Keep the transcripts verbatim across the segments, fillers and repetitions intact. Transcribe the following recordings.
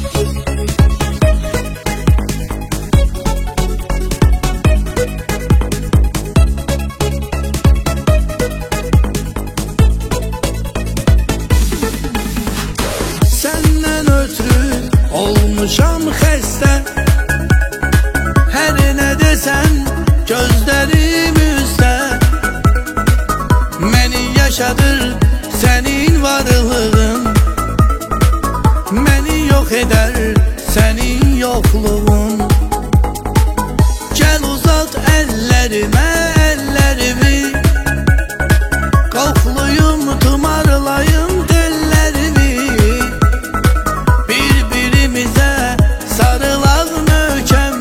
Olmuşam xəstə, hər nə desən gözlərim üstə. Məni yaşadır sənin varlığın, məni yox edər sənin yoxluğun. Gəl uzat əllərimə əllərimi, qoxluyum tumarlayım tellərimi. Bir-birimizə sarılaq möhkəm,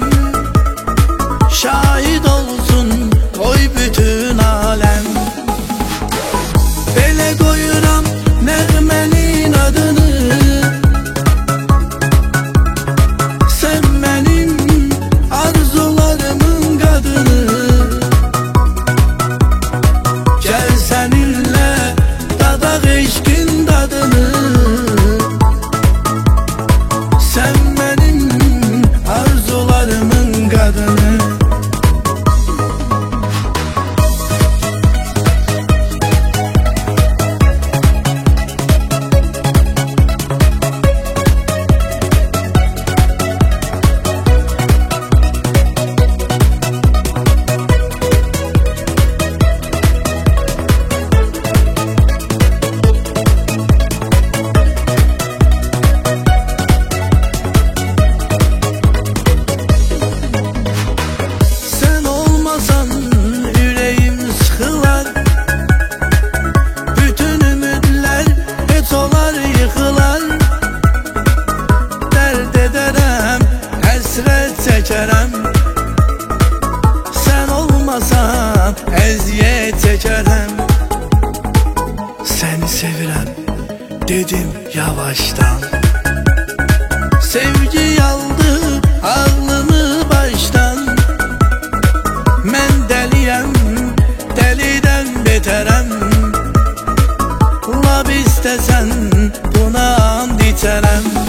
şahid olsun qoy bütün aləm. Belə qoyuram nəğmənin adını, sən mənim arzularımın qadını. Gəl səninlə dadaq eşqin dadını, sən mənim arzularımın qadını. Çəkərəm, sən olmasan əziyyət çəkərəm. Səni sevirəm dedim yavaşdan, sevgi aldı ağlımı başdan. Mən dəliyəm, dəlidən betərəm, lab istəsən buna and içərəm.